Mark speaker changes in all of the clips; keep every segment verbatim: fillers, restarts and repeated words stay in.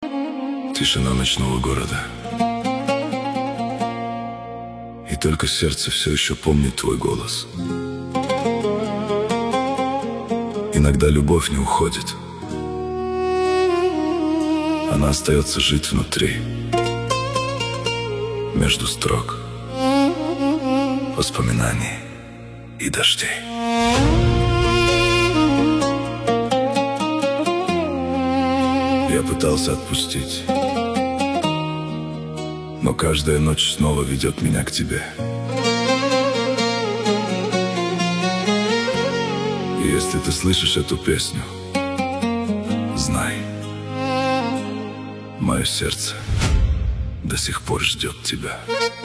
Speaker 1: Тишина ночного города. И только сердце все еще помнит твой голос. Иногда любовь не уходит. Она остается жить внутри, между строк, воспоминаний и дождей. Я пытался отпустить, но каждая ночь снова ведет меня к тебе. И если ты слышишь эту песню, знай, мое сердце до сих пор ждет тебя.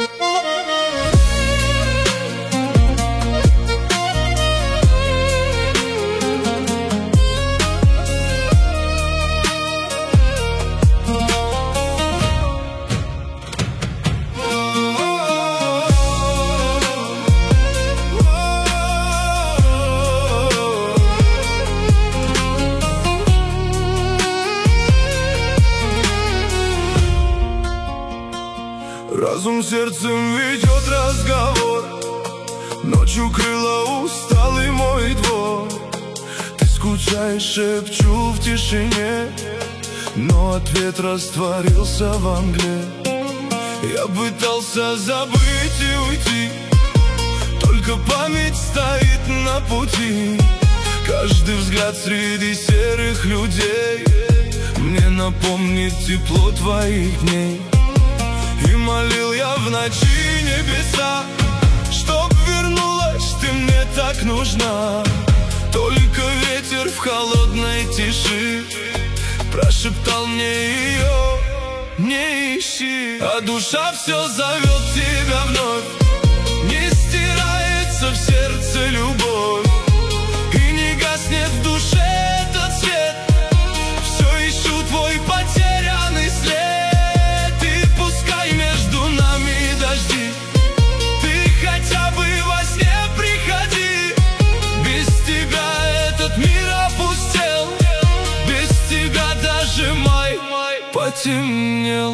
Speaker 2: Разум сердцем ведет разговор. Ночью крыла усталый мой двор. Ты скучаешь, шепчу в тишине, но ответ растворился во мгле. Я пытался забыть и уйти, только память стоит на пути. Каждый взгляд среди серых людей мне напомнит тепло твоих дней. И молил я в ночи небеса, чтоб вернулась ты мне так нужна. Только ветер в холодной тиши прошептал мне ее не ищи. А душа все зовет тебя вновь, не стирается в сердце любовь, и не гаснет в душе этот свет. Все ищу твой потерянный след. Потемнел.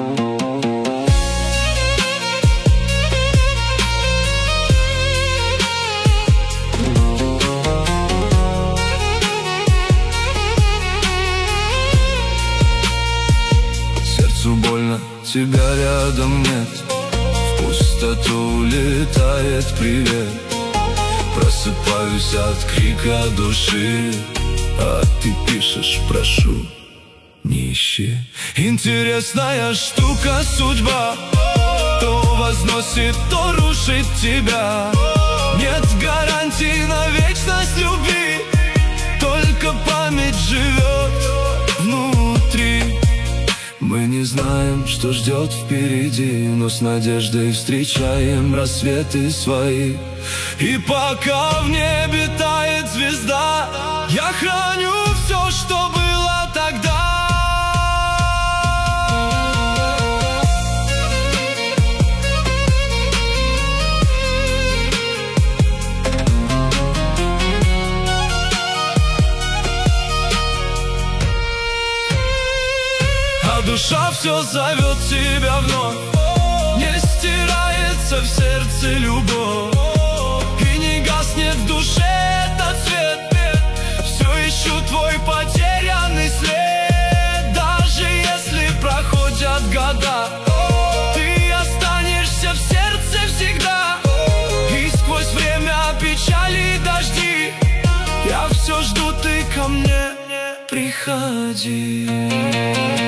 Speaker 2: Сердцу больно, тебя рядом нет. В пустоту улетает привет. Просыпаюсь от крика души, а ты пишешь: прошу, не ищи. Интересная штука судьба, то возносит, то рушит тебя. Нет гарантии на вечность любви, только память живет внутри. Мы не знаем, что ждет впереди, но с надеждой встречаем рассветы свои. И пока в небе тает звезда, я храню все, что было тогда. Душа все зовет тебя вновь, не стирается в сердце любовь, и не гаснет в душе этот свет. Все ищу твой потерянный след. Даже если проходят года, ты останешься в сердце всегда. И сквозь время печали и дожди я все жду, ты ко мне приходи.